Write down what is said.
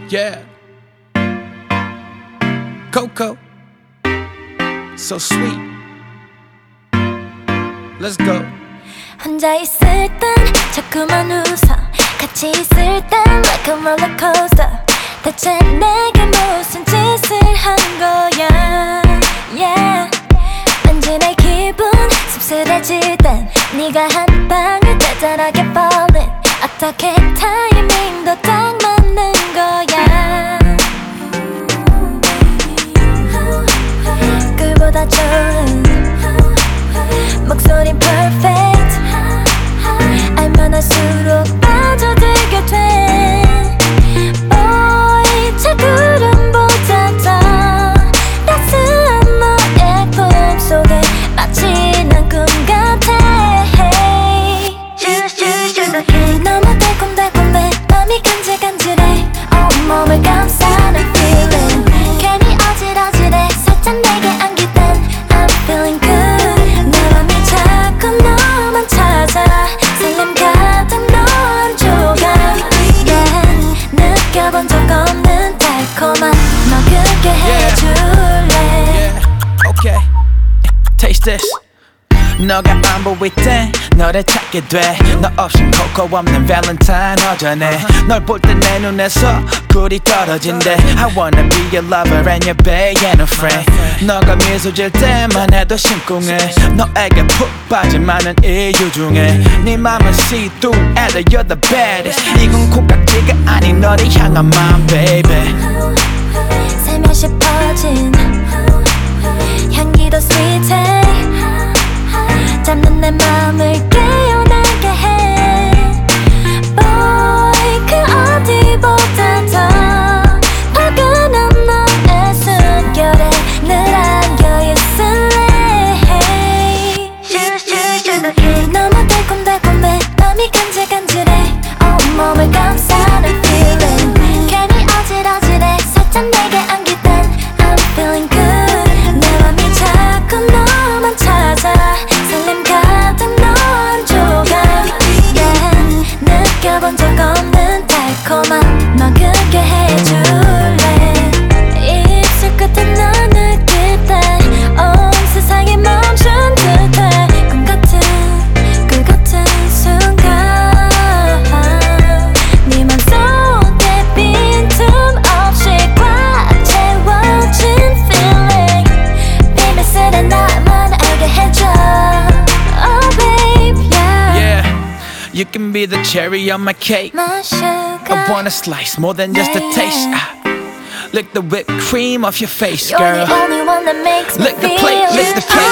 Yeah. Coco, so sweet. Let's go. 혼자 있을 땐 자꾸만 웃어 같이 있을 땐 like a roller coaster 대체 내게 무슨 짓을 한 거야 yeah. 왠지 내 기분 씁쓸해질 땐 네가 한 방울 짜잘하게 falling 어떻게 타이밍도 딱 맞는 거야 꿀보다 좋은 목소린 perfect 알면 할수록 빠져들게 돼 Boy 저 구름보다 더 따스한 너의 품속에 마치 난 꿈 같아 너무 달콤달콤해 맘이 간질간질해 온몸을 감싸는 feeling 괜히 어질어질해 살짝 내게 안길 땐 I'm feeling good 내 맘이 자꾸 너만 찾아 설렘 같은 넌 조각 yeah. 느껴본 적 없는 달콤한 너 그게 해줄래 Yeah. Okay. Taste this. 너가 안 보일 땐 너를 찾게 돼 너 없인 코코 없는 발렌타인 허전해 널 볼 때 내 눈에서 꿀이 떨어진대 I wanna be your lover and your bae and a friend 너가 미소 질 때만 해도 심쿵해 너에게 푹 빠진 많은 이유 중에 네 맘은 see-through and you're the baddest 이건 콩깍지가 아닌 너를 향한 마음 baby 살며시 퍼진 향기도 sweet해 잡는 내 맘을 깨어나게 해 Boy 그 어디보다 더 포근한 너의 숨결에 늘 안겨있을래 너무 달콤달콤해 맘이 간질간질해 온몸을 감싸는 feeling 괜히 어질어질해 살짝 내게 안길 땐 I'm feeling good 내 맘이 자꾸 너만 찾아 설렘 같은 넌 조각 yeah. 느껴본 적 없는 달콤한 너 그게 해줄래 입술 끝에 널 느낄 때 온 세상이 멈춘 듯해 꿈 같은 순간 네 맘속에 빈틈 없이 꽉 채워진 feeling 비밀스레 나만 알게 해줘 Oh babe yeah Yeah. You can be the cherry on my cake My sugar I want a slice more than just a taste Lick the whipped cream off your face, You're girl the only one that makes me Lick the feel plate, lick the cake